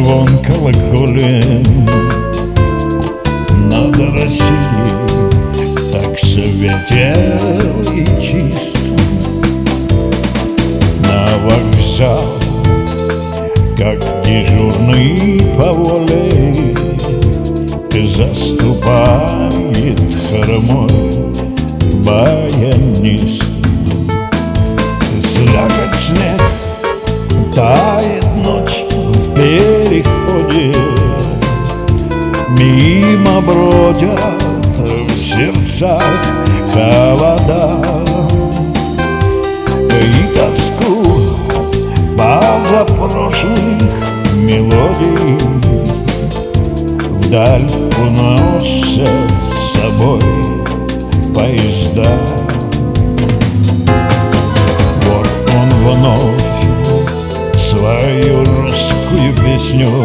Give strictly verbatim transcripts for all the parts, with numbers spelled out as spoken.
звон колоколен над Россией так светел и чист. На вокзал, как дежурный по воле, заступает хромой баянист. Слякоть снег, тает ночь в переходе, мимо бродят в сердцах холода. И тоску позапрошлых мелодий вдаль уносят с собой поезда. Вот он вновь свою русскую песню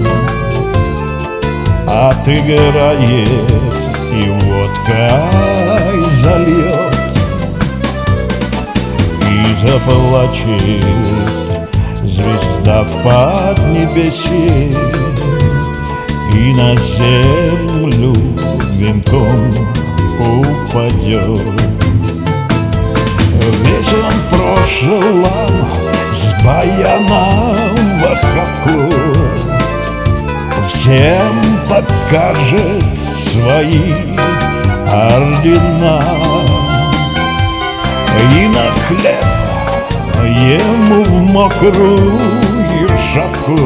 отыграет и водкой зальет, и заплачет звезда в поднебесье, и на землю венком упадет. Весь он в прошлом с баяном в охапку всем покажет свои ордена. И на хлеб ему в мокрую шапку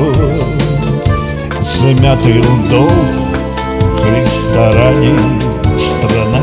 смятый долг Христа ради страна.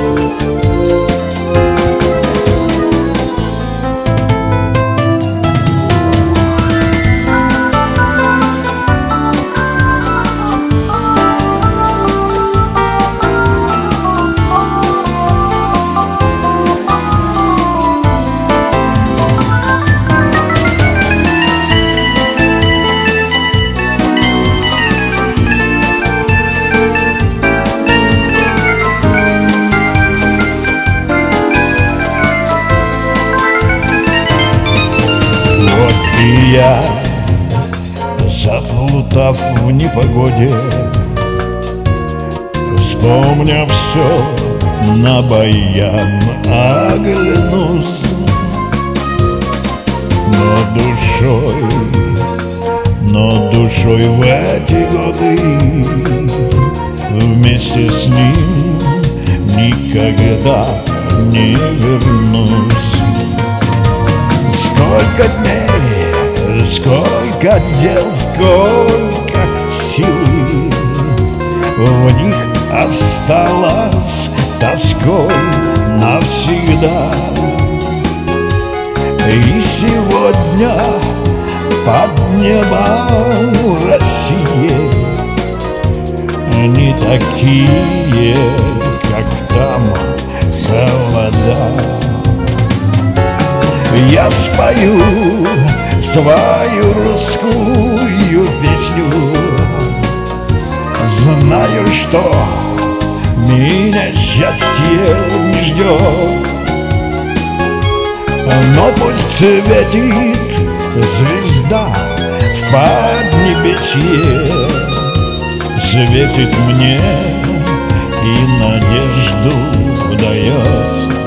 И я, заплутав в непогоде, вспомня все, на баян оглянусь. Но душой, но душой в эти годы вместе с ним никогда не вернусь. Сколько дней, сколько дел, сколько силы в них осталось тоской навсегда. И сегодня под небом России не такие, как там холода. Я спою свою русскую песню, знаю, что меня счастье не ждет. Но пусть светит звезда в поднебесье, светит мне и надежду дает.